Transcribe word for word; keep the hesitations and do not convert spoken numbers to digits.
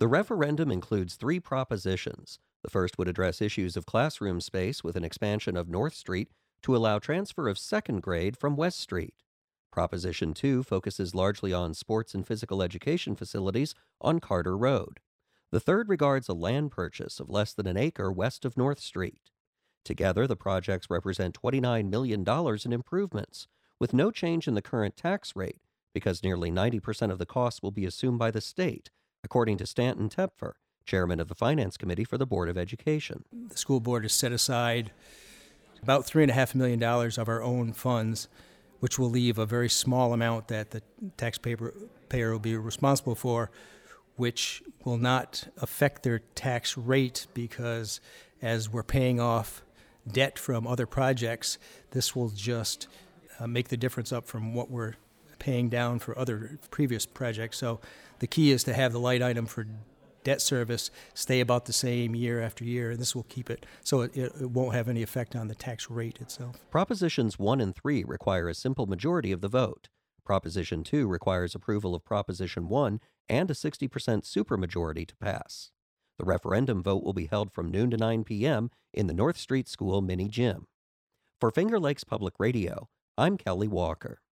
The referendum includes three propositions. The first would address issues of classroom space with an expansion of North Street to allow transfer of second grade from West Street. Proposition two focuses largely on sports and physical education facilities on Carter Road. The third regards a land purchase of less than an acre west of North Street. Together, the projects represent twenty-nine million dollars in improvements, with no change in the current tax rate, because nearly ninety percent of the costs will be assumed by the state, according to Stanton Tepfer, chairman of the Finance Committee for the Board of Education. The school board has set aside about three and a half million dollars of our own funds, which will leave a very small amount that the taxpayer payer will be responsible for, which will not affect their tax rate because as we're paying off debt from other projects, this will just uh, make the difference up from what we're paying down for other previous projects. So the key is to have the light item for debt service stay about the same year after year, and this will keep it so it, it won't have any effect on the tax rate itself. Propositions one and three require a simple majority of the vote. Proposition two requires approval of Proposition one and a sixty percent supermajority to pass. The referendum vote will be held from noon to nine p.m. in the North Street School mini gym. For Finger Lakes Public Radio, I'm Kelly Walker.